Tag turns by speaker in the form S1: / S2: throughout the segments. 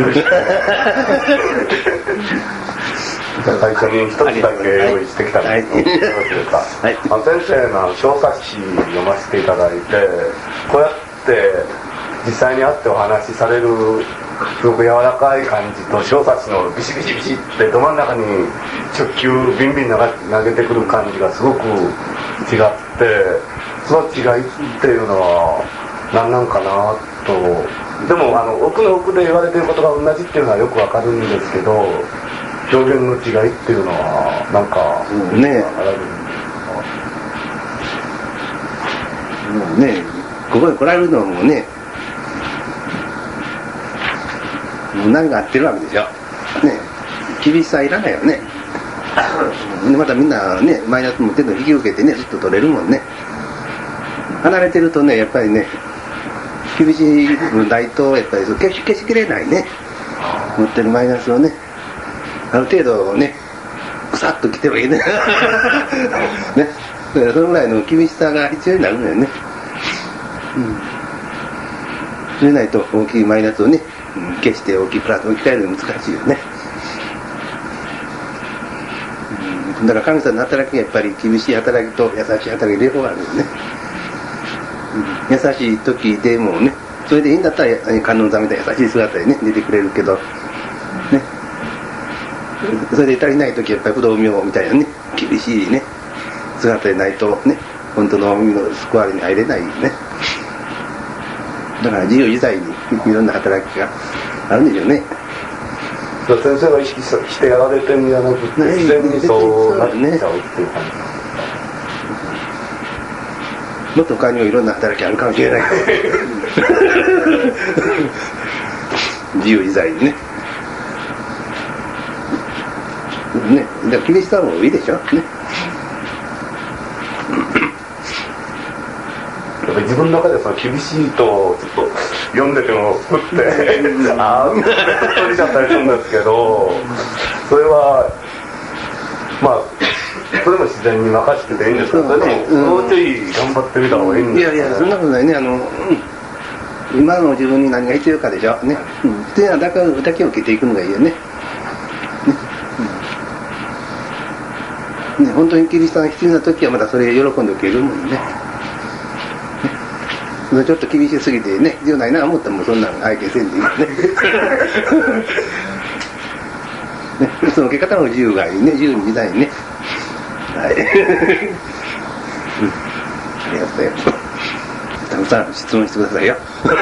S1: 最初に一つだけ用意してきたんですけど、よろしいですか。はい、先生の小冊子読ませていただいて、こうやって実際に会ってお話しされるすごく柔らかい感じと、小冊子のビシビシビシってど真ん中に直球ビンビン投げてくる感じがすごく違って、その違いっていうのは何なんかなと。でも奥の奥で言われていることが同じっていうのはよくわかるんですけど、表現の違いっていうのはなんか
S2: ねえ、もうね、ここに来られるのもね、もう何が合ってるわけでしょ。ね、厳しさいらないよね。でまたみんなね、マイナスも手の引き受けてね、ずっと取れるもんね。離れてるとね、やっぱりね、厳しい分ないとやっぱり消しきれないね。持ってるマイナスをね、ある程度ね、くさっときてもいいね。ね、だからそのぐらいの厳しさが必要になるのよね。それないと大きいマイナスをね、消して大きいプラスを置き換えるの難しいよね。だから神様の働きがやっぱり厳しい働きと優しい働き両方あるよね。優しい時でもね、それでいいんだったら観音さんみたいな優しい姿でね出てくれるけどね、それで足りない時はやっぱり不動明王みたいなね、厳しいね姿でないとね、本当の海の救われに入れないよね。だから自由自在にいろんな働きがあるんでしょうね。
S1: 先生が意識してやられてるんじゃなくて、自然にそうなっちゃうっていう感じ。
S2: もっと他にもいろんな働きあるかもしれないけど自由自在にね。ね、だから厳しさもいいでしょね。
S1: やっぱり自分の中でその厳しいとちょっと読んでてもふってああ取れちゃったりするんですけど、それはまあそれも自然に任せてていいんですけど、それでももうちょい頑張ってみた方がいいんですか、ね。
S2: いやいや、そんなことないね。今の自分に何が必要かでしょね。っていうのはだけを受けていくのがいいよね。ね、本当にキリストが必要な時はまたそれを喜んで受けるもんね。ちょっと厳しすぎてね、必要ないなと思ったらもうそんなの相手せんでいいよね。ね、その受け方の自由がいいね、自由に自在にね。はい。ありがとうございます。たくさん質問してくださいよ。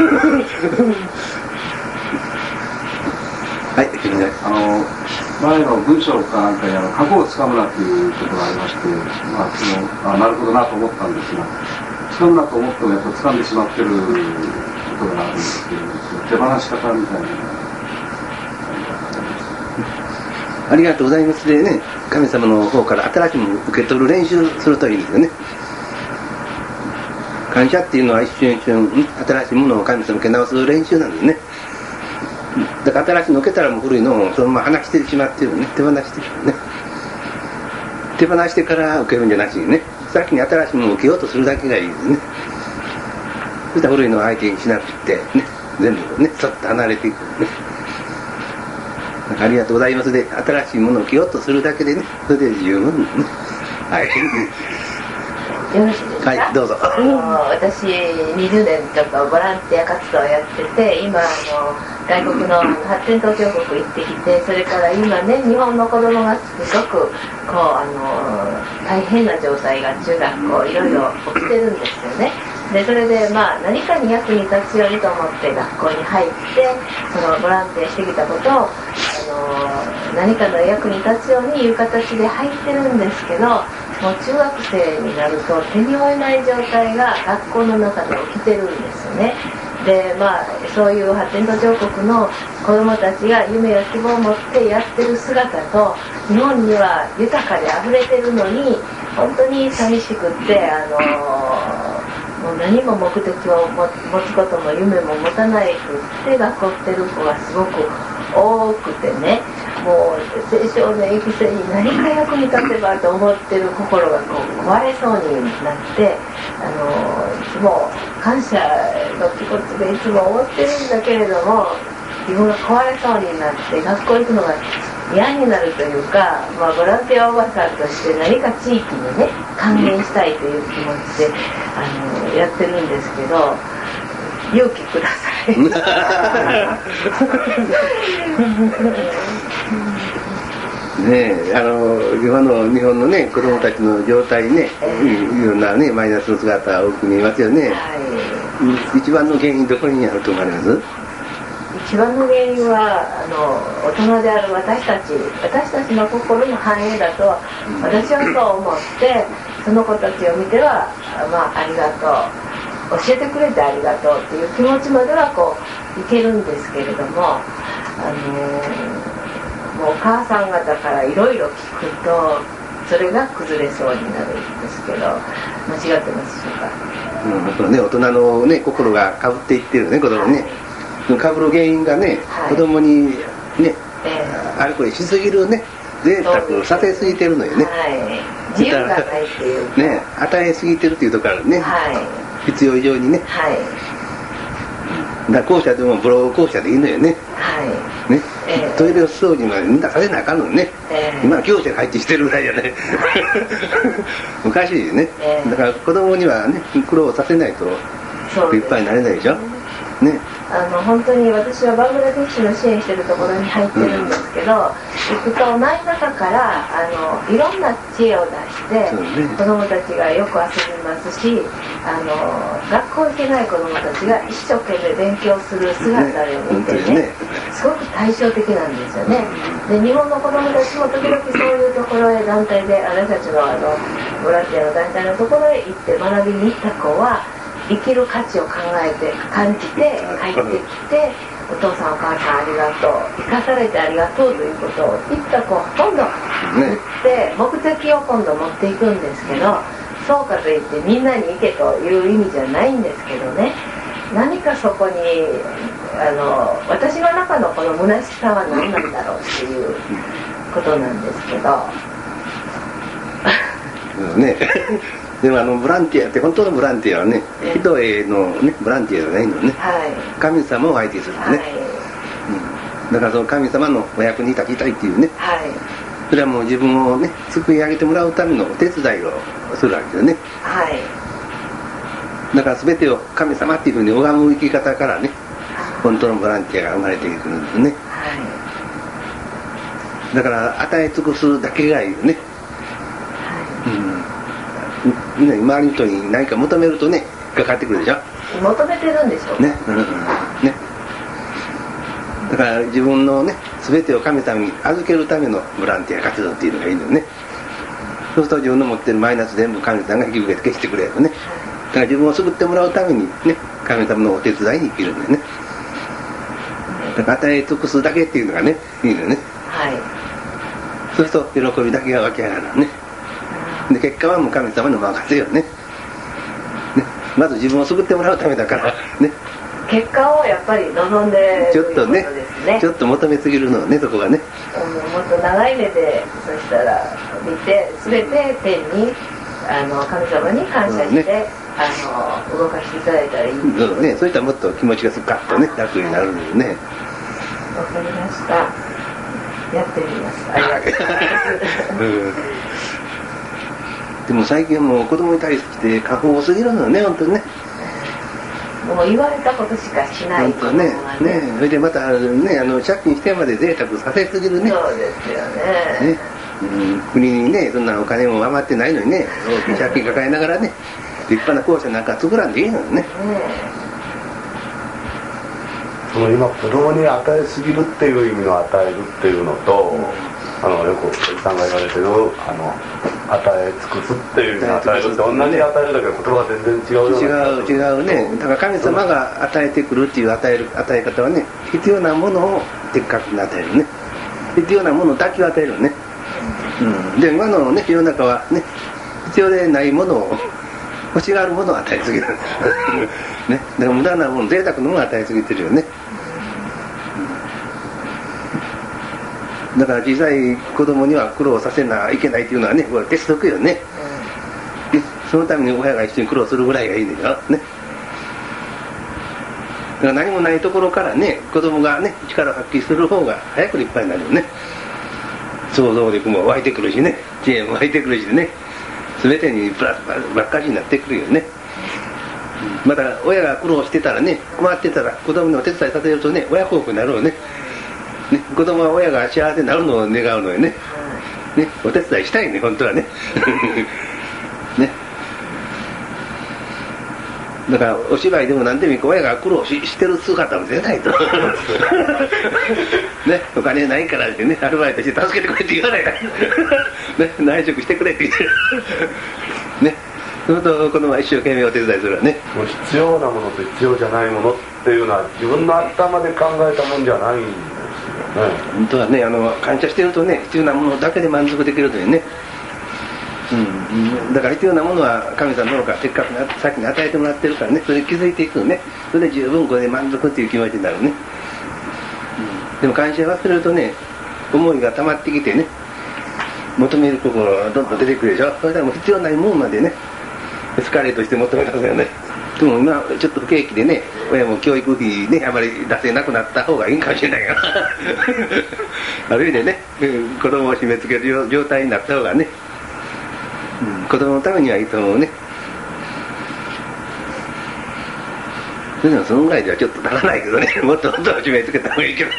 S2: はい、
S3: 前の文章かなんかに過去をつかむなということがありまして、なるほどなと思ったんですが、つかむなと思ってもやっぱつかんでしまってることがあるんですけど、手放し方みたいな。
S2: ありがとうございますでね、神様の方から新しいものを受け取る練習するといいんですよね。感謝っていうのは一瞬一瞬新しいものを神様に受け直す練習なんですね。だから新しいの受けたらもう古いのをそのまま離してしまってるね、手放してるね。手放してから受けるんじゃなしにね、先に新しいものを受けようとするだけがいいですね。そしたら古いのを相手にしなくてね、全部ね、ちょっと離れていくね。ありがとうございますで、新しいものを着ようとするだけでね、それで十分ね。はい。
S4: よろしいですか。
S2: はい、どうぞ。
S4: 私20年ちょっとボランティア活動をやってて、今外国の発展途上国行ってきて、それから今ね、日本の子供がすごく大変な状態が中学校いろいろ起きてるんですよね。でそれで何かに役に立つようにと思って学校に入って、そのボランティアしてきたことを何かの役に立つようにいう形で入ってるんですけど、もう中学生になると手に負えない状態が学校の中で起きてるんですよね。でそういう発展途上国の子どもたちが夢や希望を持ってやってる姿と、日本には豊かであふれてるのに本当に寂しくってもう何も目的を持つことも夢も持たないくって学校来てる子がすごく多くてね、もう青少年育成に何か役に立てばと思ってる心が壊れそうになって、いつも感謝の気持ちでいつも思ってるんだけれども、 自分が壊れそうになって学校行くのが嫌になるというか、ボランティアおばさんとして何か地域にね還元したいという気持ちでやってるんですけど、勇気ください。
S2: ねえ、今の日本のね子供たちの状態ね、いろんなねマイナスの姿が多く見えますよね。はい、一番の原因どこにあると思われます？
S4: 一番の原因は大人である私たちの心の反映だと私はそう思って、その子たちを見てはありがとう、教えてくれてありがとうっていう気持ちまではこういけるんですけれども、もうお母さん方からいろいろ聞くとそれが崩れそうになるんですけど、間違ってますでしょうか？
S2: そうね、大人のね心がかぶっていってるね、子供ね。かぶる原因がね、子供にね、あれこれしすぎるね、贅沢させすぎてるのよね。
S4: 自由がないっていうか
S2: ね、与えすぎてるっていうところあるね。必要以上にね。だから校舎でもブロー校舎でいいのよね。ね、トイレ掃除までみんなさせなあかんのにね。今は業者が配置してるぐらいじゃね。昔ね、だから子供にはね苦労させないといっぱいになれないでしょ。ね。
S4: 本当に私はバングラデシュの支援してるところに入ってるんですけど、行くと真ん中からいろんな知恵を出して、子どもたちがよく遊びますし、学校行けない子どもたちが一生懸命勉強する姿を見てね、すごく対照的なんですよね。で日本の子どもたちも時々そういうところへ団体で私たちのボランティアの団体のところへ行って学びに行った子は生きる価値を考えて感じて帰ってきて、お父さんお母さんありがとう、生かされてありがとうということを言った子ほとんど言って目的を今度持っていくんですけど、そうかといってみんなに行けという意味じゃないんですけどね、何かそこに私の中のこの虚しさは何なんだろうっていうことなんですけど
S2: ね。でもボランティアって本当のボランティアはね、人へのねボランティアじゃないのね、神様を相手するのね、だからその神様のお役に立ちたいっていうね、それはもう自分をね救い上げてもらうためのお手伝いをするわけよね。だから全てを神様っていうふうに拝む生き方からね、本当のボランティアが生まれてくるんですね。だから与え尽くすだけがいいよね。みんな周りの人に何か求めるとねかかってくるでしょ。
S4: 求めてるんでしょうね。
S2: ね。だから自分のね全てを神様に預けるためのボランティア活動っていうのがいいのよね。そうすると自分の持ってるマイナス全部神様が引き受けて消してくれるのね。だから自分を救ってもらうためにね神様のお手伝いに生きるんだよね。だから与え尽くすだけっていうのがねいいのよね。そうすると喜びだけが湧き上がるのね。で結果はもう神様の任せよね。まず自分を救ってもらうためだからね。
S4: 結果をやっぱり望んで
S2: ちょっとね、ちょっと求めすぎるのね、そこがね。
S4: もっと長い目でそしたら見て全て天に神様に感謝して、動かしていただいたらいい
S2: そうね、そういったらもっと気持ちがスカッとね楽になるんですね。
S4: わかりました。やってみます。ありがとうございます。
S2: でも最近はもう子供に対して過保護すぎるのよね、本当にね。
S4: もう言われたことしかしない子供がね。
S2: それでまたね、借金してまで贅沢させすぎるね。
S4: そうですよね。
S2: 国にね、そんなお金も余ってないのにね、大きい借金抱えながらね、立派な校舎なんか作らんでいいのよね。
S1: その今子供に与えすぎるっていう意味の与えるっていうのと、よくおじさんが言われてる与え尽くすっていう意味の与えるって同じ与えるだけど言葉が全然違うような。
S2: 違うね。だから神様が与えてくるっていう与え方はね、必要なものを的確に与えるね。必要なものだけを与えるね。で今のね世の中はね必要でないものを欲しがるものを与えすぎるね。だから無駄なもの、贅沢なものを与えすぎてるよね。だから小さい子供には苦労させないけないっていうのはね、これ鉄則よね。そのために親が一緒に苦労するぐらいがいいでしょね。 から何もないところからね、子供がね力を発揮する方が早く立派になるよね。想像力も湧いてくるしね、知恵も湧いてくるしね、全てにプラスばっかりになってくるよね。また親が苦労してたらね、困ってたら子供にお手伝いさせるとね、親孝行になるよね。子供は親が幸せになるのを願うのよね。お手伝いしたいね、本当はね。ね。だからお芝居でも何でもいい、親が苦労してる姿を見せないと。ね、お金ないからってね、アルバイトして助けてくれって言わないから。ね、内職してくれって言って。ね。そのと子供は一生懸命お手伝いするわね。
S1: もう必要なものと必要じゃないものっていうのは自分の頭で考えたもんじゃないんですよね。
S2: 本当はね、感謝してるとね、必要なものだけで満足できるというね。だから必要なものは神様の方からせっかく先に与えてもらってるからね、それに気づいていくのね。それで十分これで満足っていう気持ちになるね。でも感謝忘れるとね、思いが溜まってきてね、求める心がどんどん出てくるでしょ。それでも必要ないもんまでね、エスカレートして求めたんだよね。でも今ちょっと不景気でね、親も教育費ねあまり出せなくなった方がいいかもしれないからある意味でね、子供を締め付ける状態になった方がね、子供のためにはいいと思うね。でもそのぐらいではちょっと足らないけどね、もっと締め付けた方がいいけど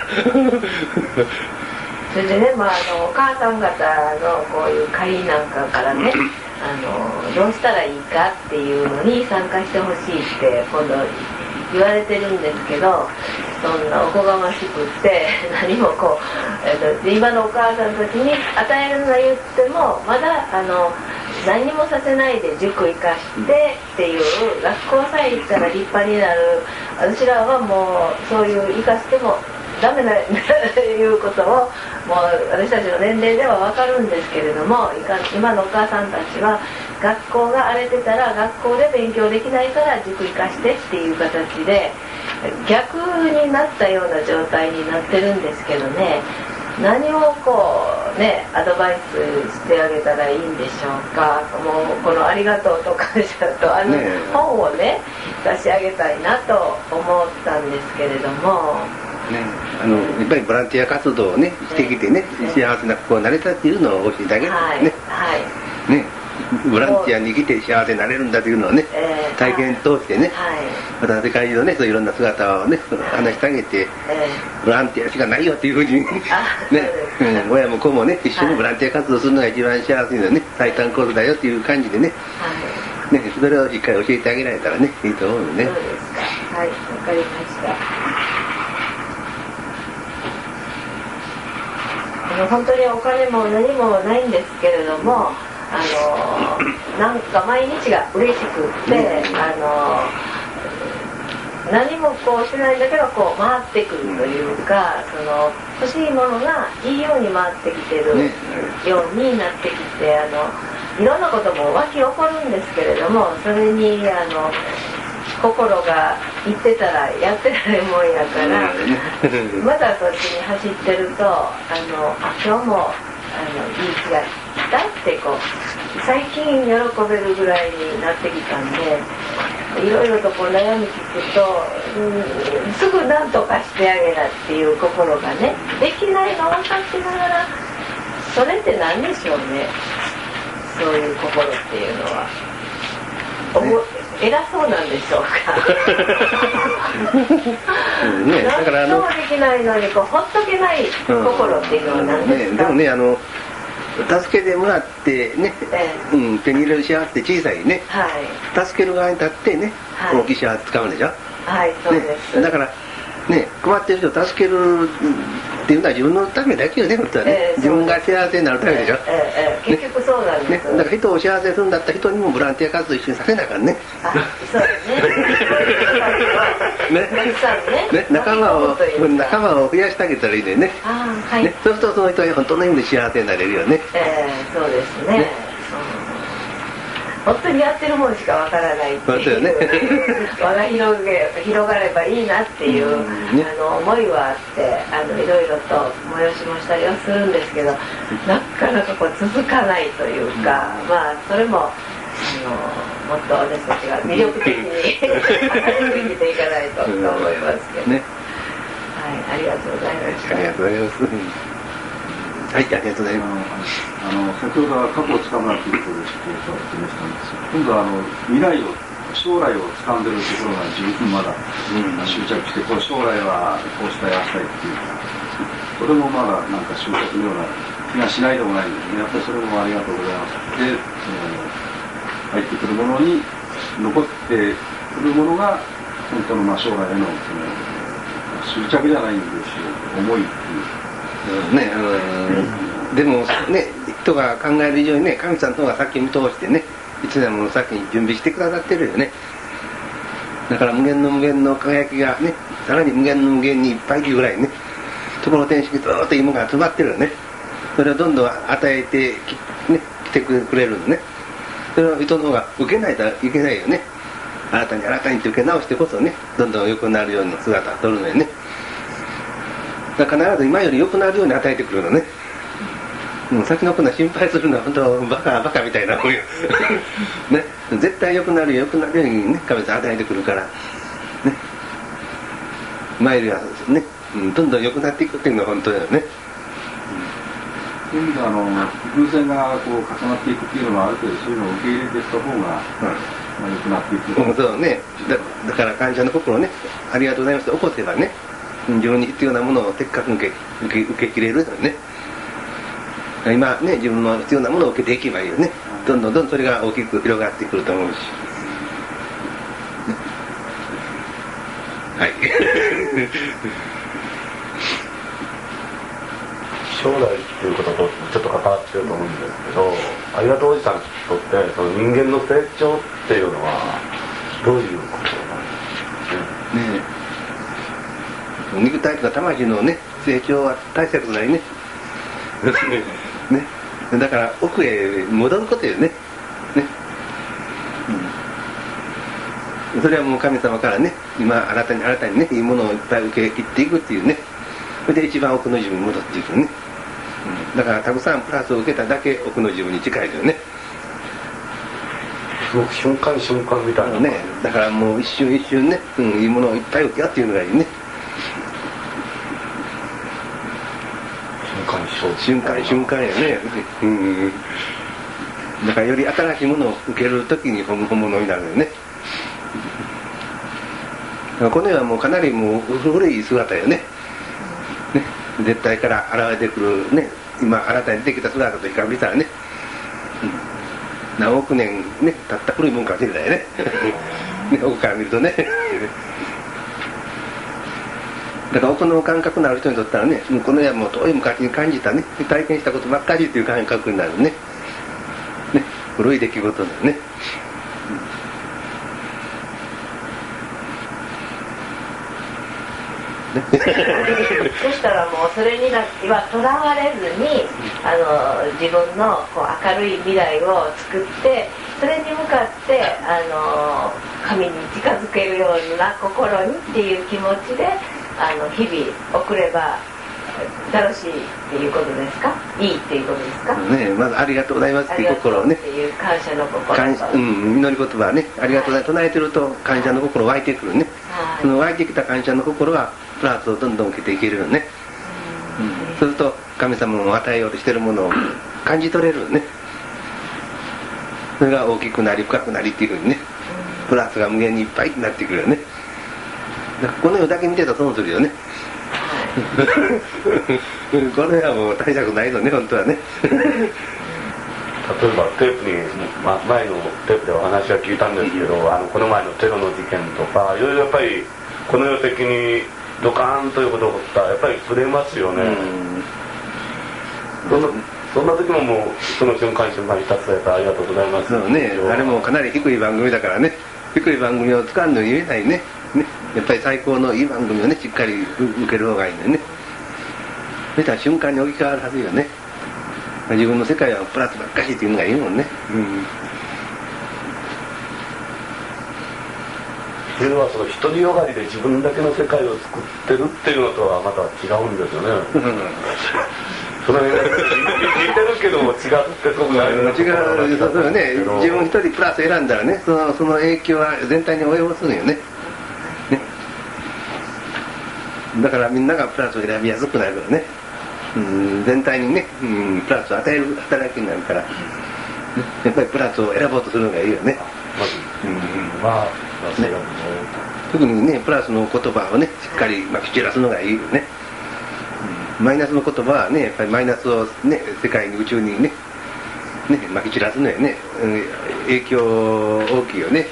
S4: それでね、お母さん方のこういう会なんかからね、どうしたらいいかっていうのに参加してほしいって今度言われてるんですけど、そんなおこがましくって何もこう、今のお母さんたちに与えるのは言ってもまだ何にもさせないで塾行かしてっていう、学校さえ行ったら立派になる、私らはもうそういう行かしてもダメだということをもう私たちの年齢では分かるんですけれども、今のお母さんたちは学校が荒れてたら学校で勉強できないから塾行かしてっていう形で逆になったような状態になってるんですけどね、何をこうねアドバイスしてあげたらいいんでしょうか。もうこのありがとうと感謝と本をね差し上げたいなと思ったんですけれども、
S2: やっぱりボランティア活動をねしてきてね、幸せな子になれたっていうのを教えてあげるんですね。ね、ボランティアに来て幸せになれるんだというのをね、体験通してね、また世界中のねそういろんな姿をね話してあげて、ボランティアしかないよっていうふうにね、親も子もね一緒にボランティア活動するのが一番幸せなね最短コースだよっていう感じでね、それをしっかり教えてあげられたらねいいと思うのね。
S4: そうですか。はい、わかりました。本当にお金も何もないんですけれども、なんか毎日が嬉しくって、何もこうしないんだけどこう回ってくるというか、欲しいものがいいように回ってきてるようになってきて、いろんなことも湧き起こるんですけれども、それに心がいってたらやってられるもんやからまたそっちに走ってると今日もいい日が来たってこう最近喜べるぐらいになってきたんで、いろいろとこう悩み聞くと、すぐ何とかしてあげなっていう心がねできないの分かってながら、それって何でしょうね、そういう心っていうのは。偉そうなんでしょうか
S2: だから
S4: 何もできないのにこうほっとけない心っていうのは何ですか。
S2: でもね助けてもらってね、手に入れる幸せって小さいね、助ける側に立ってね、大きい幸せ使うんでしょ。
S4: そうです、
S2: だからね、困ってる人を助けるっていうのは自分のためだけよね、本当はね、自分が幸せになるためでしょ。
S4: 結局そうなんです、
S2: だから人を幸せにするんだったら人にもボランティア活動一緒にさせなあかんね。
S4: そうですね
S2: 仲間を増やしてあげたらいいね。そうするとその人は本当の意味で幸せになれるよね。
S4: そうですね。本当にやってるもんしかわからないっていう輪が広がればいいなっていう思いはあって、いろいろと催しもしたりはするんですけど、なかなかこう続かないというか、それももっと私たちが魅力的に明るく生きていかないとと思いますけど、ね、はい、ありがとうございました。
S2: ありがとうございます。はい、ありがとうございます。
S3: 先ほどは過去をつかむなということで示したんですが、今度は未来を将来を掴んでるところが十分まだ執着して、こう将来はこうしたいああしたいっていうか、それもまだなんか執着のような気がしないでもないんですね。やっぱりそれもありがとうございます。で、入ってくるものに残ってくるものが本当の将来への執着じゃないんですよ、思いっていう。
S2: ね、でもね、人が考える以上にね、神さんの方が先見通してね、いつでも先に準備してくださってるよね。だから無限の無限の輝きがね、さらに無限の無限にいっぱいいるぐらいね、ところ天式ずっと芋が詰まってるよね。それをどんどん与えて来てくれるのね。それを人の方が受けないといけないよね。新たに新たにって受け直してこそね、どんどん良くなるような姿を取るのよね。だから必ず今より良くなるように与えてくるのね。先のことは心配するのは本当バカみたいなもんよね、絶対良くなるようにね、神様与えてくるからね、前よりはね、どんどん良くなっていくっていうのは本当だよね。
S3: そういう意味で偶然がこう重なっていくっていうのはある程度そういうのを受け入れていった方が、良くなっていく。
S2: そうね、だから感謝の心をね、ありがとうございますと起こせばね、自分に必要なものを的確に受けきれるのね。今ね、自分の必要なものを受けていけばいいよね。どんどんそれが大きく広がってくると思うし、はい
S1: 将来っていうこととちょっと関わってると思うんですけど、ありがとうおじさんにとってその人間の成長っていうのはどういうことなんですかね。
S2: 肉体とか魂のね、成長は大したことないねね、だから奥へ戻ることよね。それはもう神様からね、今新たにね、いいものをいっぱい受け切っていくっていうね。それで一番奥の自分に戻っていくね。だからたくさんプラスを受けただけ奥の自分に近いよね。
S1: すごく瞬間みたいな
S2: ね。だからもう一瞬ね、いいものをいっぱい受けようっていうのがいいね。瞬間やね。だからより新しいものを受けるときに本物になるよね。この世はもうかなりもう古い姿よね。絶対から現れてくるね、今新たに出てきた姿と比較したらね、何億年ね、たった古いもんかもしれないね。奥から見るとね。だから奥の感覚のある人にとったらね、この世はもう遠い昔に感じたね、体験したことばっかりっていう感覚になるね。古い出来事だよね。
S4: そしたらもうそれにはとらわれずに自分のこう明るい未来を作って、それに向かって神に近づけるような心にっていう気持ちで日々送れば楽しいっていうことですか？いいっていうことですか？
S2: ね、まずありがとうございますっていう心をね、
S4: っていう感謝の心と、
S2: 祈り言葉はね、ありがとうございます唱えてると感謝の心湧いてくるね。その湧いてきた感謝の心はプラスをどんどん受けていけるよね。そうすると神様の与えようとしてるものを感じ取れるね。それが大きくなり深くなりっていうふうにね、プラスが無限にいっぱいになってくるよね。だからこの世だけ見てたら損するよね。これはもう大したくないのね、本当はね。
S1: 例えばテープに、前のテープでお話は聞いたんですけど、この前のテロの事件とかいろいろやっぱりこの世的にドカーンということが起こったらやっぱり触れますよね。そんな時ももうその瞬間ひたすらやっぱりありがとうございます。
S2: そうね、あれもかなり低い番組だからね、低い番組を使うのに言えないね。やっぱり最高のいい番組をね、しっかり受ける方がいいんだよね。そしたら瞬間に置き換わるはずよね。自分の世界はプラスばっかしっていうのがいいもんね。
S1: それはその独りよがりで自分だけの世界を作ってるっていうのとはまた違うんですよね。 その辺が似てるけども違ってとこがある
S2: 違う、そうね、自分一人プラス選んだらね、その影響は全体に及ぼすのよね。だからみんながプラスを選びやすくなるからね、全体にね、プラスを与える働きになるから、やっぱりプラスを選ぼうとするのがいいよね。特にね、プラスの言葉をね、しっかりまき散らすのがいいよね。マイナスの言葉はね、やっぱりマイナスをね、世界に宇宙にね、まき散らすのよね。影響大きいよね。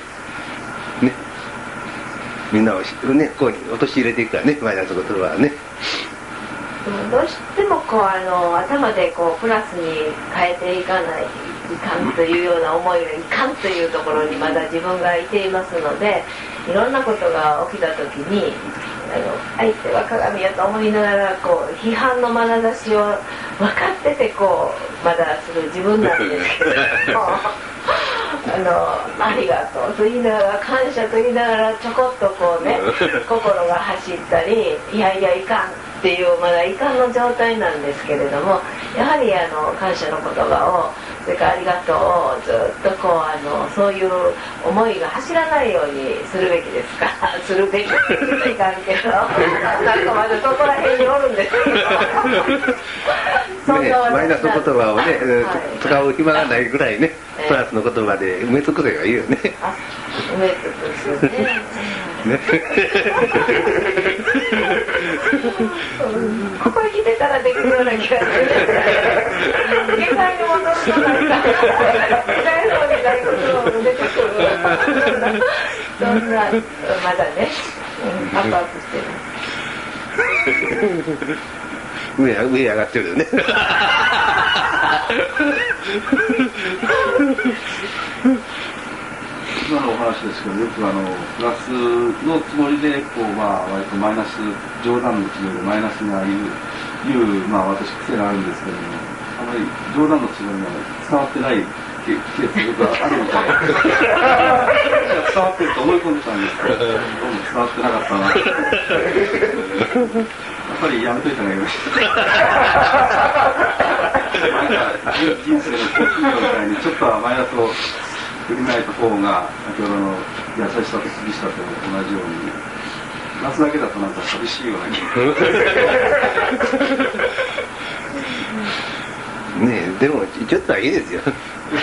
S2: みんなをね、こう陥れていくからね、マイナスの言葉はね。
S4: どうしてもこう頭でこうプラスに変えていかないいかんというような思いがいかんというところにまだ自分がいていますので、いろんなことが起きた時に相手は鏡やと思いながらこう批判の眼差しを分かっててこうまだする自分なんですけどもありがとうと言いながら感謝と言いながらちょこっとこうね心が走ったりいやいやいかんっていうまだいかんの状態なんですけれども、やはり感謝の言葉をそれからありがとうをずっとこうそういう思いが走らないようにするべきですかするべきっていかんけどなんかまだそこら辺におるんですけど
S2: ね、マイナスの言葉をね、使う暇がないぐらいね、プラスの言葉で埋め尽くせばいいよね。
S4: 埋め尽くすねここに来てたらできるような気がする下界に戻るとなんか下界の方に大ことも出てくるそんなまだね、アップアップしてる
S2: 上上がってるよね
S3: 今のお話ですけど、よくプラスのつもりでこう、割とマイナス、冗談のつもりでマイナスに言う、私癖があるんですけども、あまり冗談のつもりが伝わってないケースがあるみたいで伝わってると思い込んでたんですけど、どうも伝わってなかったなやっぱりやめといた方がよろしいなんか人生の高級状態にちょっとはマイナスを振りまいた方が先ほどの優しさと厳しさと同じように夏だけだとなんか寂しいような気が
S2: ねえ、でもちょっとはいいですよ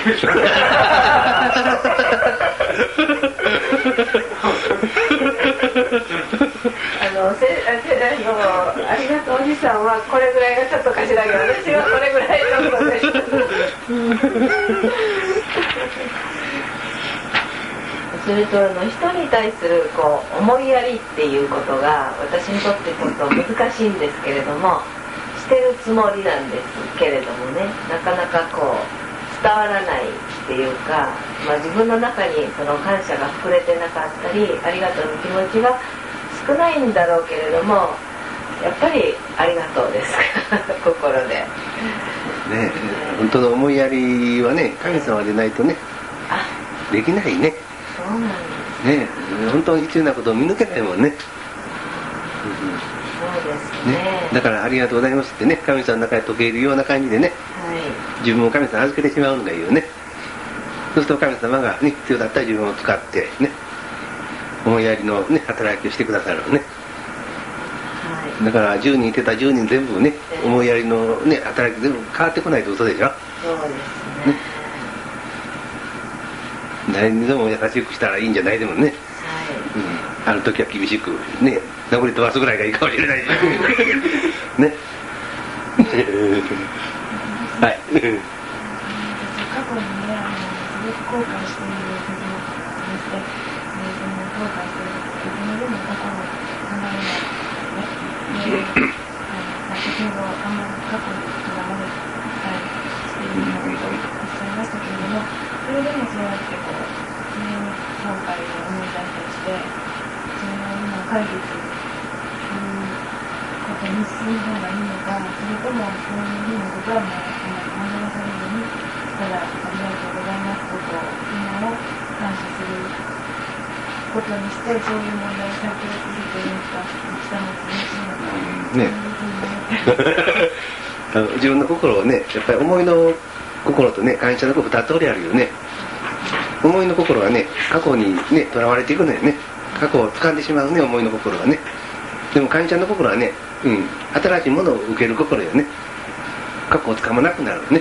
S4: ありがとうおじさんはこれぐらいがちょっとかしらけど私はこれぐらいちょっとですそれと人に対するこう思いやりっていうことが私にとってちょっと難しいんですけれどもしてるつもりなんですけれどもね、なかなかこう伝わらないっていうか、自分の中にその感謝が膨れてなかったりありがとうの気持ちが少ないんだろうけれどもやっぱりありがとうです心でね、
S2: 本当の思いやりはね神様でないとねできないね。
S4: そうなんです
S2: ね、本当に必要なことを見抜けないもんね。
S4: そうですね。
S2: だからありがとうございますってね神様の中で溶けるような感じでね、自分を神様に預けてしまうのがいいよね。そうすると神様が、ね、必要だったら自分を使ってね思いやりの、ね、働きをしてくださるのね、だから10人いてた10人全部ね思いやりの、ね、働き全部変わってこないと嘘でしょ。
S4: そうですね。
S2: 誰にでも優しくしたらいいんじゃないでもね、ある時は厳しくね殴り飛ばすぐらいがいいかもしれないしねはい。
S5: 過去にね、すごく後悔していることもですね、後悔していることでも過去の考えないね、先ほどあんまり過去に頑張ったりしているのとおっしゃいましたけれども、それでもそうやってこう、後悔を思い出したりして、それを今解決することに進む方がいいのか、それともそういうふうなことはもう学ばされずに、ただありがとうございますとこう今を感謝することにして、そういう問題を解決するというか、したのが嬉しいのか、
S2: ね自分の心をね、やっぱり思いの心とね、感謝の心2通りあるよね。思いの心はね、過去にね、とらわれていくのよね。過去を掴んでしまうね、思いの心はね。でも感謝の心はね、新しいものを受ける心よね。過去を掴まなくなるね。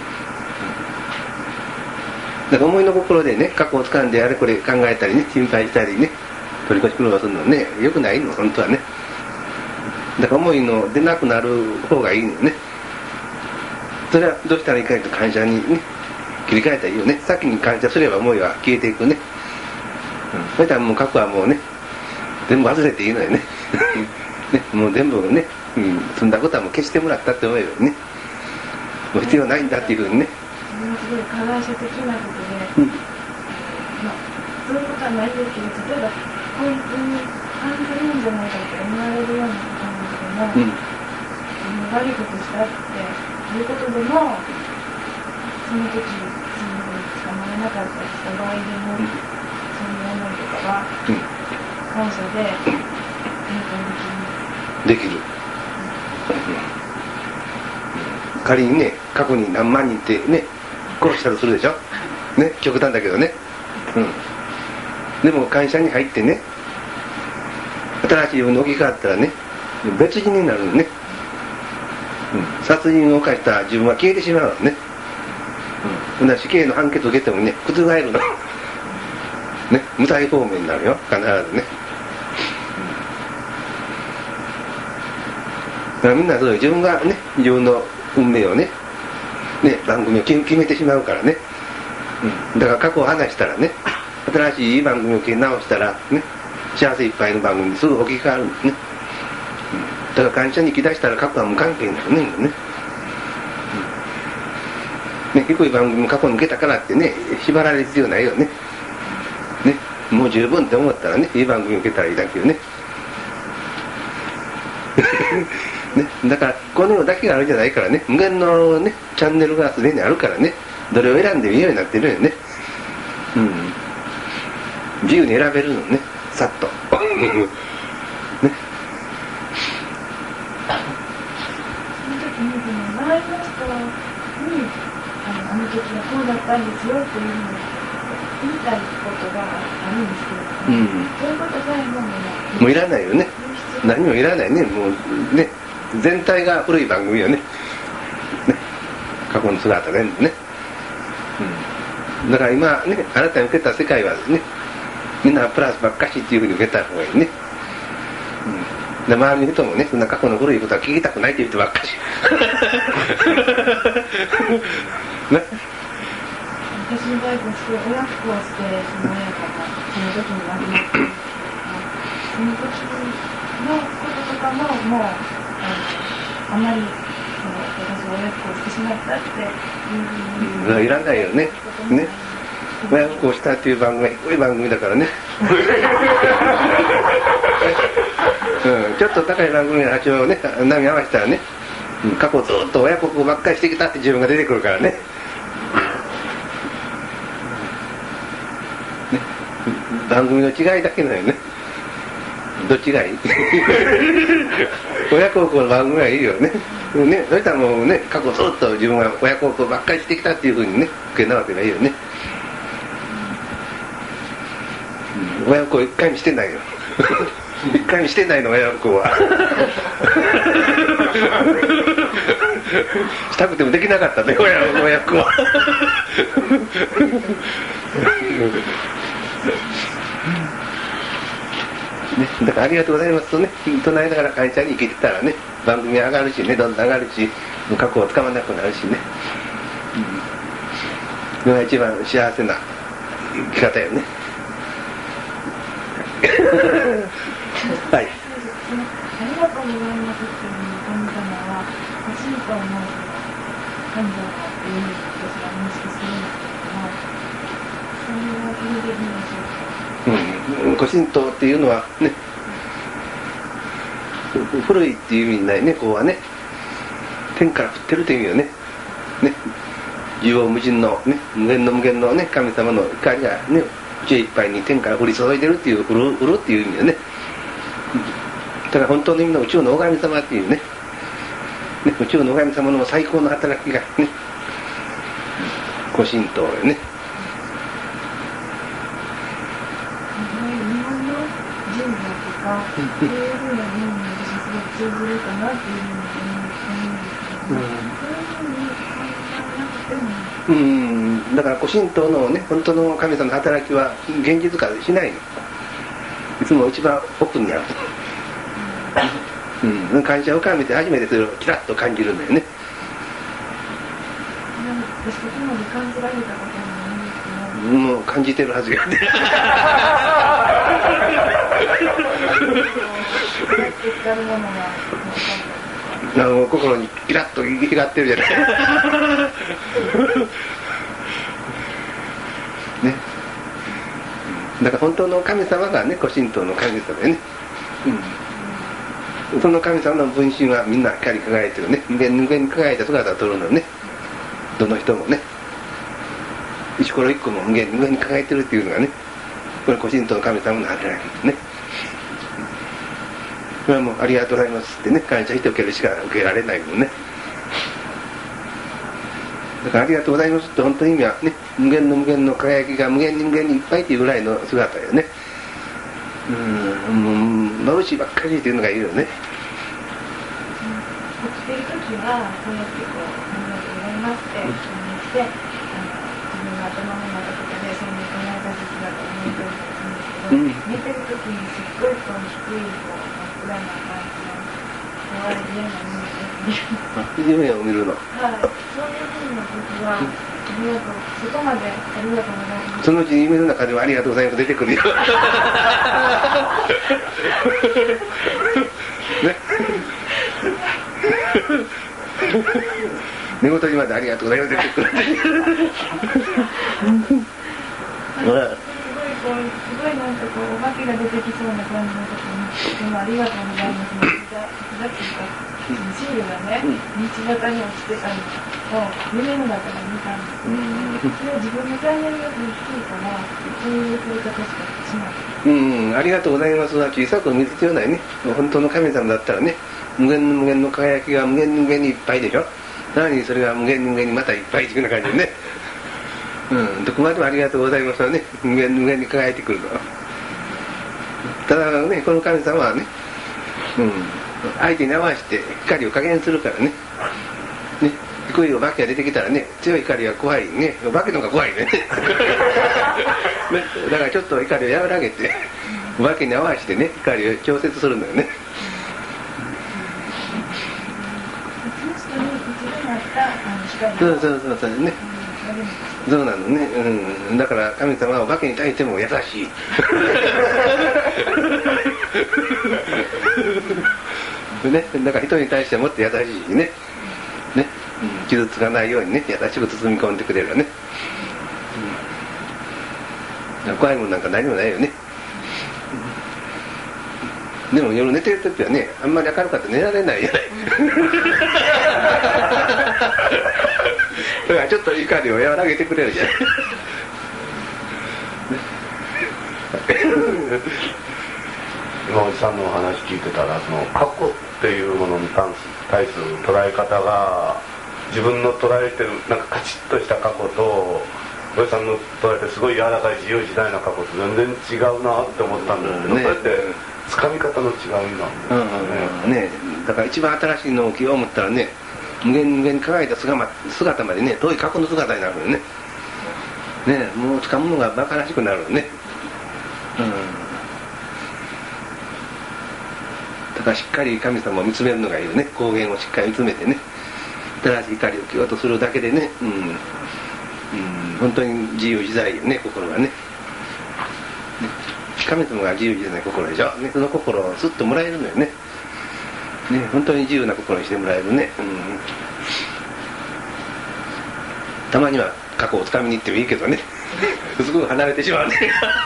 S2: だから思いの心でね、過去を掴んであれこれ考えたりね、心配したりね、取り越し苦労するのね、よくないの、本当はね。だから思いの出なくなる方がいいのよね。それはどうしたらいいかと感謝にね、切り替えたらいいよね。先に感謝すれば思いは消えていくね。そしたらもう過去はもうね、全部忘れていいのよね。ね、もう全部ね、済んだことはもう消してもらったって思えばね、もう必要ないんだっていうふうにね。
S5: すごい加害者的なことで、そういうことはないですけど、例えばこいつに反するんじゃないかって思われるようなことなんでも、悪いことしたっていうことでも、その時そういうふうに捕まらなかったりした場合でも、そういう思いとかは感謝で変換
S2: できる。仮にね、過去に何万人ってね、殺したりするでしょ。ね、極端だけどね。でも会社に入ってね、新しい自分の置き換わったらね、別人になるのね。殺人を犯した自分は消えてしまうのね。死刑の判決を受けてもね、覆るの。ね、無罪方面になるよ、必ずね。だからみんなそういう自分がね、自分の運命をね、番組を決めてしまうからね。だから過去を話したらね、新しいいい番組を決め直したらね、幸せいっぱいの番組にすぐ置き換わるんですね。だから会社に行き出したら過去は無関係になるね。低い番組も過去に受けたからってね、縛られる必要ないよね。もう十分って思ったらね、いい番組を受けたらいいだけよね。だからこの世だけがあるんじゃないからね、無限のね、チャンネルがすでにあるからね、どれを選んでもいいようになってるよね。自由に選べるのね、さっと。ね。
S5: 周りの人にあの時はこうだったんですよっていうのを言いたいことがあるんですけど、そういうことさえも
S2: ういらないよね。何もいらないね。もうね、全体が古い番組よね。過去の姿全部ね。だから今ね、あなたに受けた世界はですね、みんなプラスばっかしっていうふうに受けた方がいいね。で周りの人もね、そんな過去の古いことは聞きたくないっていう人ばっかし。ね。
S5: 私の場合はすごい親不孝してその親がその時に亡くなって、その時のこととかももうあまり私は親不孝してしまったっていうふうに
S2: いらないよね。ね。親不孝したっていう番組は低い番組だからね。ちょっと高い番組の波長をね、波合わせたらね、過去ずっと親不孝ばっかりしてきたって自分が出てくるからね。番組の違いだけだよね。どっちがいい？親孝行の番組はいいよね。そしたらもうね、過去ずっと自分が親孝行ばっかりしてきたっていうふうにね、受け直せばいいよね。親孝行一回もしてないよ。一回もしてないの、親孝行は。したくてもできなかったね、親孝行は。だからありがとうございますとね、唱えながら会社に行けてたらね、番組上がるしね、どんどん上がるし、過去をつかまなくなるしね。それが一番幸せな生き方よね。はい。
S5: ありがとうございますっていう神様は欲しいと思う神様っていうふうに私は認識するんですけども、それはそれでいいでしょうか。
S2: ご神道っていうのはね、古いっていう意味ないね、こうはね、天から降ってるという意味よね。縦横無尽のね、無限のね、神様の光がね、宇宙いっぱいに天から降り注いでるっていう、降るっていう意味よね。だから本当の意味の宇宙の大神様っていうね、 ね、宇宙の神様の最高の働きがね、ご神道よね。
S5: 日本の神社とかそういうふうなものに私すごく通ずるかなっていうふうに思うんですけども、そういうふうに考えなくても
S2: だからご神道のね、本当の神様の働きは現実化しないの。いつも一番奥にある。感謝を深めて初めてそれをキラッと感じるんだよね。
S5: 私そこまで感じられたことはないんですけど、
S2: もう感じてるはずやね。心にキラッと光ってるじゃない。ね。だから本当の神様がね、ご神道の神様よね。その神様の分身はみんな光り輝いてるね。無限に輝いた姿を撮るのね。どの人もね。石ころ一個も無限に輝いてるっていうのがね、これご神道の神様の働きですね。これはもうありがとうございますってね、感謝して受けるしか受けられないもんね。だからありがとうございますって本当に意味はね、無限の輝きが無限にいっぱいっていうぐらいの姿よね。眩しいばっかりっていうのがいるよね。
S5: 起きてる時はそうやってこうありがとうございますってして、自分の頭の中とかでそういう考えた姿を見てるとするんですけど、見てる時にすっごいこう低いこう真っ暗な感じの怖い嫌な
S2: 夢を見るの。
S5: はい、そういうふうな時はそこまでありがとうございます。
S2: そのうち夢の中ではありがとうございます出てくるよ。ね。寝言にまでありがとうございます出てくる。
S5: すごいなんかこうお化けが出てきそうな感じの時にでもありがとうございますね。だってシールがね道端に落ちてたのを夢の中で見たんですけど、それは自分のタイミングが低いからそういう言い方しかしない。
S2: ありがとうございますは小さく見る必要ないね。本当の神様だったらね、無限の輝きが無限にいっぱいでしょ。なのにそれが無限にまたいっぱいっていうような感じでね。どこまでもありがとうございますはね、無限に輝いてくるの。ただね、この神様はね、相手に合わせて光を加減するからね。低いお化けが出てきたらね、強い光が怖いね。お化けの方が怖いね。だからちょっと光を和らげて、お化けに合わせてね、光を調節するんだよね。そうね。そうなのね。だから神様はお化けに対しても優しい。ね、だから人に対してもっと優しいね。ね、傷つかないようにね、優しく包み込んでくれるね。怖いもんなんか何もないよね。でも夜寝てるときはね、あんまり明るかったら寝られないじゃない。だからちょっと怒りを和らげてくれるじゃない。
S1: 今おじさんのお話聞いてたら、その過去っていうものに対する捉え方が自分の捉えてるなんかカチッとした過去とおじさんの捉えてすごい柔らかい自由自在な過去と全然違うなって思ったんですけど、それって掴み方の違いなんですね。
S2: だから一番新しいのを着よう思ったらね、無限に輝いた姿までね、遠い過去の姿になるよね。もう掴むのが馬鹿らしくなるよね。だからしっかり神様を見つめるのがいいよね。光源をしっかり見つめてね、新しい光を着ようとするだけでね、本当に自由自在よね、心がね。神様が自由自在な心でしょ。その心をスッともらえるのよね。本当に自由な心にしてもらえるね。たまには過去をつかみに行ってもいいけどね。すぐ離れてしまうね。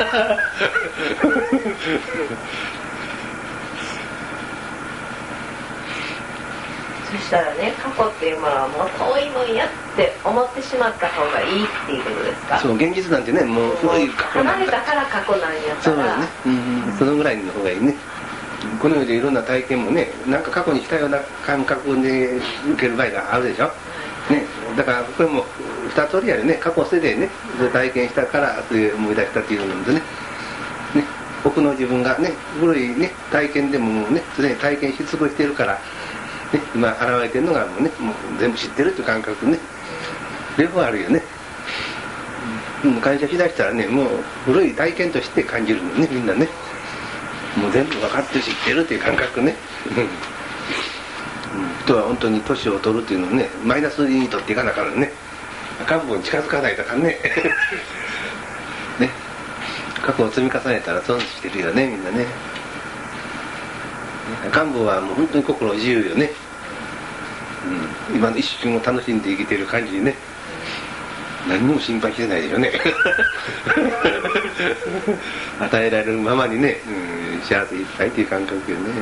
S4: そしたらね、過去っていうものはもう遠いもんやって思ってしまった方がいいっていうことですか。
S2: そう、現実なんてね、もう古い過去なんだ。
S4: 離れたから過去なんやから。
S2: そうだね。そのぐらいの方がいいね。 この世でいろんな体験もね、なんか過去にしたような感覚で受ける場合があるでしょ、ね、だからこれも2通りやるね。過去世でね体験したからという思い出したっていうのでね、奥の自分がね古いね体験でももうねすでに体験し尽くしているから、ね、今現れてるのがもうねもう全部知ってるっていう感覚ね、両方あるよね。感謝しだしたらねもう古い体験として感じるのね、みんなね。もう全部分かって知ってるっていう感覚ね。人は本当に年を取るっていうのをねマイナスに取っていかなあかんね。赤ん坊に近づかないとあかんね。ね、過去を積み重ねたら損してるよね、みんなね。赤ん坊はもう本当に心自由よね。今の一瞬を楽しんで生きてる感じにね。何にも心配してないでしょうね。与えられるままにね、幸せいっぱいっていう感覚よね。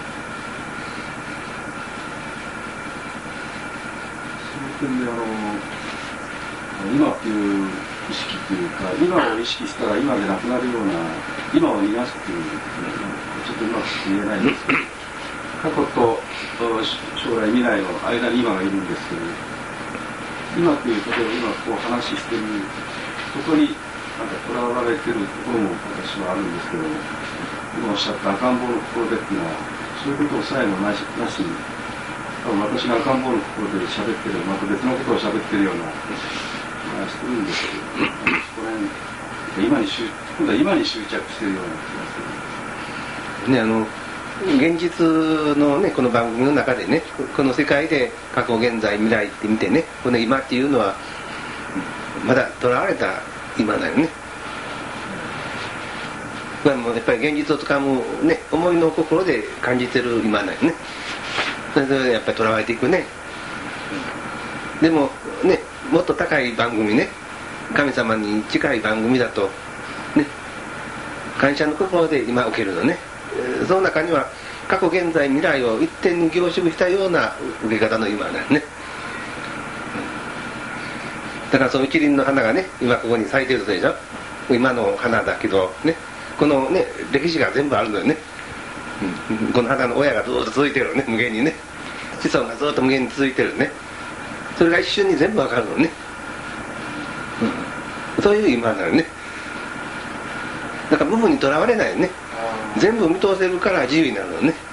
S3: その点で今っていう意識っていうか、今を意識したら今でなくなるような、今を逃がすっていう、ちょっとうまく言えないんですけど、過去と将来未来の間に今がいるんですけど、今っていうところを今こう話してるそこになんかとらわれてるところも私はあるんですけども、今おっしゃった赤ん坊の心でっていうのはそういうことをさえもなしに、多分私が赤ん坊の心で喋ってるまた別のことを喋ってるような気がしてるんですけど、そこら辺今に執着してるような気がする。
S2: ね、現実のねこの番組の中でねこの世界で過去現在未来って見てねこの今っていうのはまだとらわれた今だよね。これもやっぱり現実をつかむね思いの心で感じてる今だよね。それでやっぱりとらわれていくね。でもねもっと高い番組ね神様に近い番組だとね感謝の心で今受けるのね。その中には過去現在未来を一点に凝縮したような受け方の今なんね。だからその一輪の花がね今ここに咲いてるでしょ。今の花だけどねこのね歴史が全部あるのよね。この花の親がずっと続いてるのね、無限にね。子孫がずっと無限に続いてるね。それが一瞬に全部わかるのね。そういう今なのね。だから部分にとらわれないよね。全部見通せるから自由になるのね。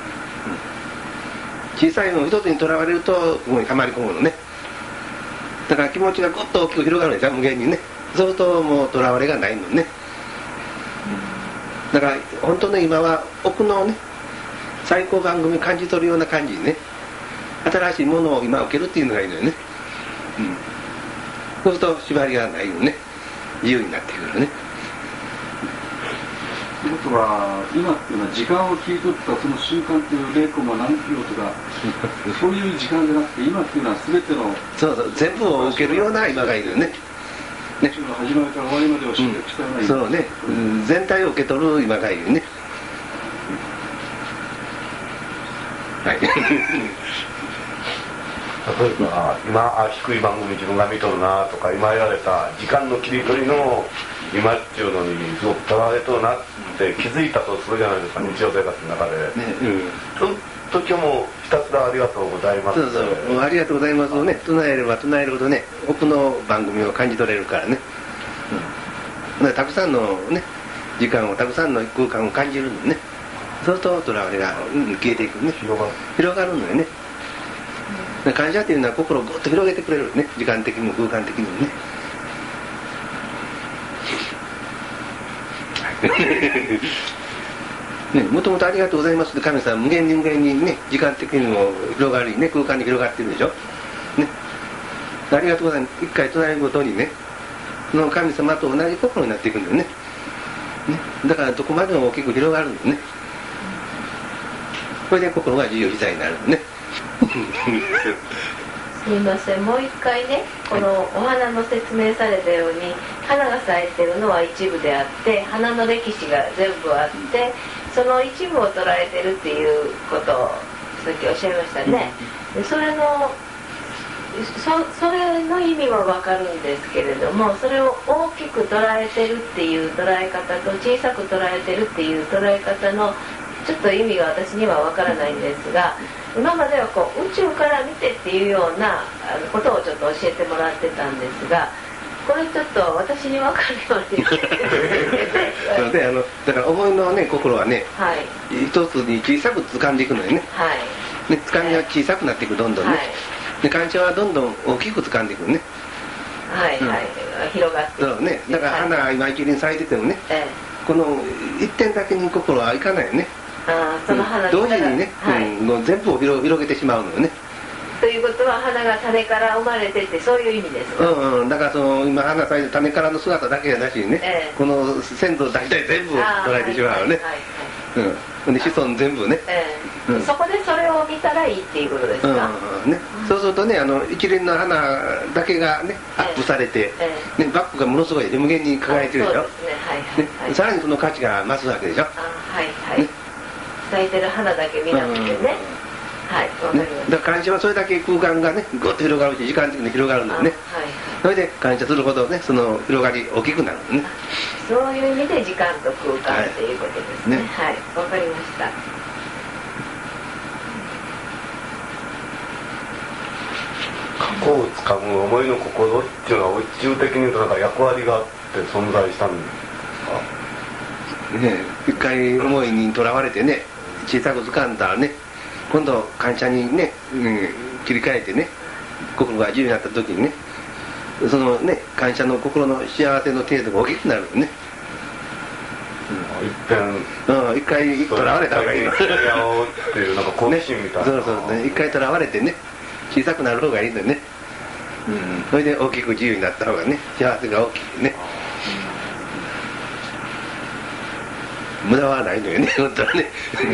S2: 小さいの一つにとらわれるとここにはまり込むのね。だから気持ちがぐっと大きく広がるんですよ、無限にね。そうするともうとらわれがないのね。だから本当の今は奥のね最高番組感じ取るような感じにね新しいものを今受けるっていうのがいいのよね。そうすると縛りがないよね。自由になってくるのね。
S3: ということは今っていうのは時間を切り取ったその瞬間っていう0コマ何秒とかそういう時間じゃなくて今っていうのは全ての
S2: そう全部を受けるような今がいるよね。
S3: ね、始まりから終わりまでを集約したような、
S2: そうね、全体を受け取る今がいるね。はい。
S1: 例えば今低い番組自分が見とるなとか今言われた時間の切り取りの今っていうのにすごくとらわれとるなって気づいたとするじゃないですか、日常生活の中で。その時はもうひたすらありがとうございます。
S2: そうそう、ありがとうございますをね唱えれば唱えるほどね奥の番組を感じ取れるからね。たくさんのね時間をたくさんの空間を感じるのね。そうするととらわれが消えていくね。広がるのよね。感謝っていうのは心をぐっと広げてくれるね、時間的にも空間的にもね。ね、もともとありがとうございますって神様無限に無限にね時間的にも広がりね空間に広がってるでしょ、ね、ありがとうございます一回唱えるごとにねその神様と同じ心になっていくんだよね。だからどこまでも大きく広がるんだよね。これで心が自由自在になるのね。
S4: すみません、もう一回ねこのお花の説明されたように花が咲いてるのは一部であって花の歴史が全部あってその一部を捉えてるっていうことをさっきおっしゃいましたね。でそれの意味は分かるんですけれどもそれを大きく捉えてるっていう捉え方と小さく捉えてるっていう捉え方のちょっと意味が私にはわからないんですが、今まではこう宇宙から見てっていうようなことをちょっと教えてもらってたんですが、これちょっと私に分かるように
S2: だから思いのね心はね、
S4: はい、
S2: 一つに小さく掴んでいくのよね、
S4: はい、
S2: ね、掴みが小さくなっていく、どんどんね、はい、で感謝はどんどん大きく掴んでいくね、
S4: はい、はい、広がっていく、
S2: そうね、だから花が今一輪咲いててもね、この一点だけに心はいかないよね。
S4: その花
S2: 同時にね、はい、もう全部を広げてしまうのよね。
S4: ということは花が種から生まれてってそういう意味ですか。
S2: だからその今花咲いて種からの姿だけじゃなしにね、この先祖大体全部捉えてしまうよね。で子孫全部ね、
S4: そこでそれを見たらいいっていうことですか。
S2: そうするとね、一連の花だけがねアップされて、バックがものすごい無限に輝いてるでしょ。さらにその価値が増すわけでしょ。咲いてる花だけ見なくてね。はい、わかります。だから感謝はそれだけ空間がねぐっと広がるし、時間的に広がるのよね。それで感謝するほどね、その広がり大きくなるのね。
S4: そういう意味で時間と空間っていうことですね。はい、わかりました。
S1: 過去をつかむ思いの心っていうのは宇宙的になんか役割があって存在したんですか。
S2: ね、一回思いにとらわれてね、小さく掴んだらね、今度感謝にね、切り替えてね、心が自由になった時にね、そのね感謝の心の幸せの程度が大きくなるのね。一回とらわれた方がいいの。
S1: っていうなんか好奇心みたいな。
S2: そうね、一回とらわれてね、小さくなる方がいいのよね。それで大きく自由になった方がね、幸せが大きくね。無駄はないのよね、本当はね。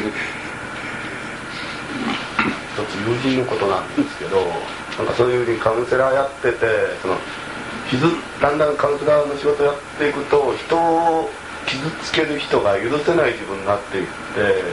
S1: 一つ友人のことなんですけど、なんかそういうふうにカウンセラーやってて、だんだんカウンセラーの仕事やっていくと、人を傷つける人が許せない自分になっていって、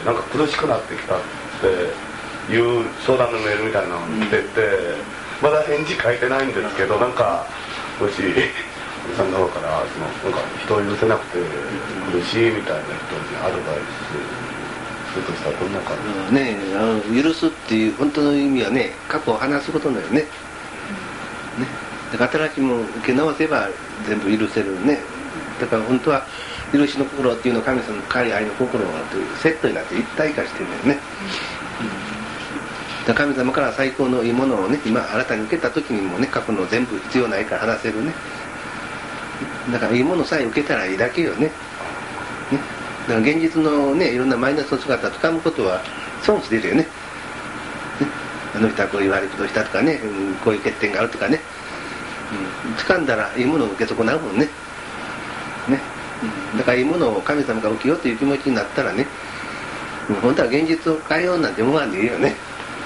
S1: なんか苦しくなってきたっていう相談のメールみたいなのを来てて、まだ返事書いてないんですけど、なんかもしおじさんの方からなんか人を許せなくて苦しいみたいな人にアドバイスとしたらどんな感じ
S2: ね、許すっていう本当の意味はね、過去を話すことなのよね。だから新しいものを受け直せば全部許せるね。だから本当は許しの心っていうのは神様の深い愛の心がというセットになって一体化してるんだよね。だから神様から最高のいいものをね、今新たに受けた時にもね、過去の全部必要ないから話せるね。だからいいものさえ受けたらいいだけよね。だから現実のね、いろんなマイナスの姿をつかむことは損してるよね。あの人はこういう悪いことをしたとかね、こういう欠点があるとかね、掴んだらいいものを受け損なうもんね。だからいいものを神様が受けようという気持ちになったらね、本当は現実を変えようなんて思わんでいいよね。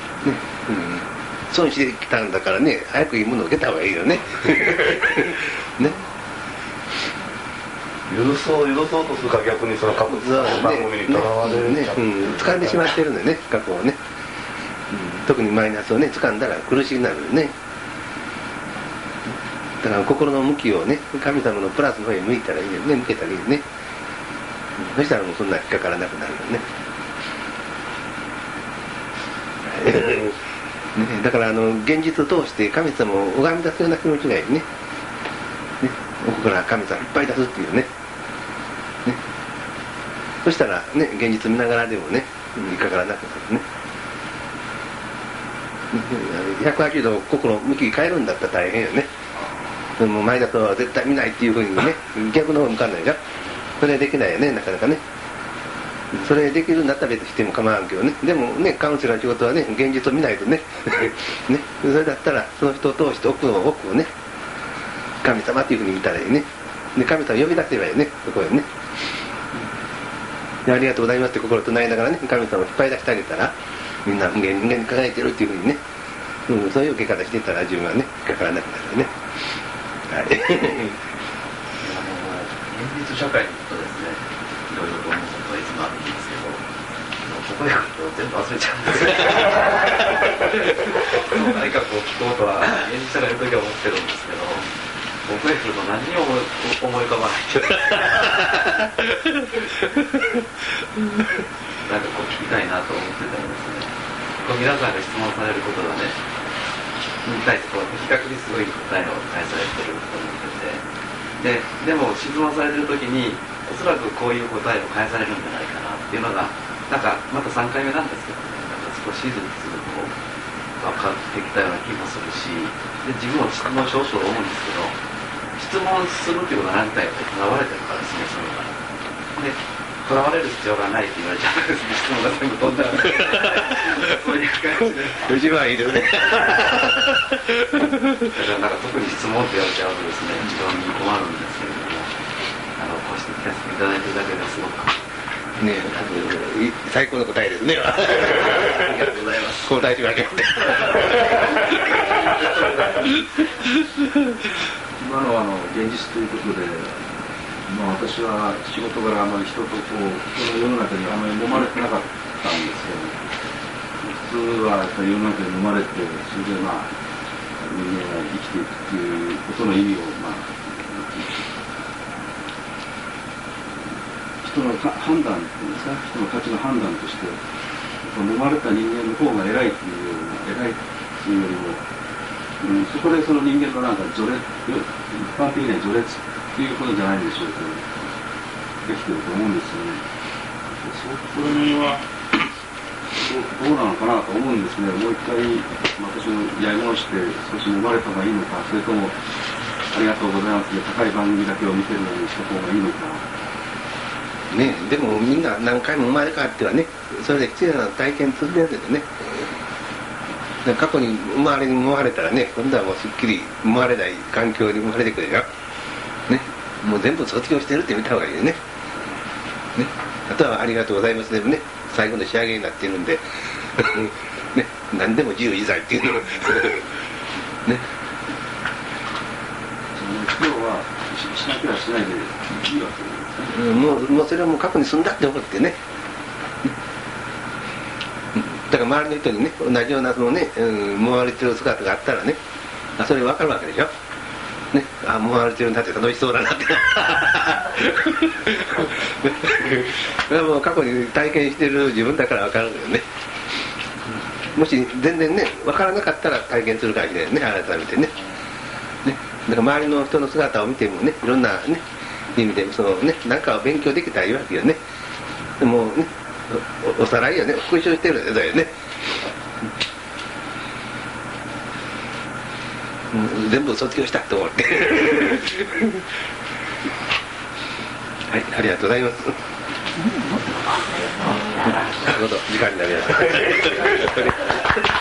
S2: 損してきたんだからね、早くいいものを受けた方がいいよね。ね。
S1: 許そうとするか逆にその過去の番組にとらわれちゃって
S2: 掴んでしまってるのよね、過去をね。特にマイナスをね掴んだら苦しくなるよね。だから心の向きをね、神様のプラスの方に向いたらいいよね、向けたらいいよね。そしたらもうそんな引っかからなくなるよね。だから現実を通して神様を拝み出すような気持ちがいいね。奥から神様いっぱい出すっていうね。そしたらね、現実見ながらでもね、引っかからなくなるね。180度心向き変えるんだったら大変よね。もう前だとは絶対見ないっていうふうにね、逆の方向かんないじゃん。それできないよね、なかなかね。それできるんだったら別にしても構わんけどね。でもね、カウンセラーの仕事はね、現実を見ないとね。ね、それだったらその人を通して奥をね、神様っていうふうに見たらいいね。で、神様呼び出せばいいね、そこへね。ありがとうございますって心を唱えながらね、神様を引っ張り出してあげたら、みんな人間に輝いてるっていうふうにね、そういう受け方してたら自分はね、引っかからなくなるよね。はい。
S6: 現実社会のことですね、いろいろと思うことはいつもあるんですけど、ここへ来ると全部忘れちゃうんですよ。何かこう聞こうとは現実社会の時は思ってるんですけど、 覚えると何にも思い浮かばないなんかこう聞きたいなと思ってたんですね。皆さんが質問されることがねに対してこう的確にすごい答えを返されてると思ってて、でも質問されてる時におそらくこういう答えを返されるんじゃないかなっていうのがなんかまた3回目なんですけどね、なんか少しずつこう分かってきたような気もするし、で自分も質問少々思うんですけど、質問するっていうことは何かやっぱりとらわれてるからですね、それからでとらわれる必要がないって言われちゃうんですね、質問が全部飛んじゃうそういう感じで
S2: 一番いいですね
S6: だからなんか特に質問って言われちゃうとですね、非常に困るんですけれども、こうして聞かせていただいてるだけですごく
S2: ね、最高の答えですね。
S6: ありがとうございます。
S2: 交代しましょう。
S3: 今のは現実ということで、私は仕事柄あまり人の世の中にあまり揉まれてなかったんですけど、普通はやっぱり世の中に揉まれて、それで人間が生きていくということの意味を人の判断っていうんですか、人の価値の判断として、揉まれた人間の方が偉いっていうような、偉いっていうよりも、そこでその人間のなんか序列、一般的な序列っていうことじゃないんでしょうけど、できてると思うんですよね。それはどうなのかなと思うんですね。もう一回私もやり直して少し揉まれた方がいいのか、それともありがとうございますで高い番組だけを見てるようにした方がいいのか。
S2: ね、でもみんな何回も生まれ変わってはね、それで必要な体験するんですよね。過去に生まれたらね、今度はもうすっきり生まれない環境に生まれてくるよ、ね、もう全部卒業してるって見た方がいいよね。あとはありがとうございますでもね、最後の仕上げになっているんでね、何でも自由自在っていうのね。
S3: 今日はしなきゃしないでいいわけです。
S2: もうそれはもう過去に済んだって思ってね。だから周りの人にね、同じようなそのね、揉まれてる姿があったらね、それ分かるわけでしょ。ね、揉まれてるんだって楽しそうだなってそれはもう過去に体験してる自分だから分かるんだよね。もし全然ね、分からなかったら体験するかもしれないね、改めてね。だから周りの人の姿を見てもね、いろんなね意味でそのね、何かを勉強できたらいいわけよね。でもね、おさらいよね、復習してるんだよね。全部卒業したと思ってはい、ありがとうございます。どうぞ時間になりました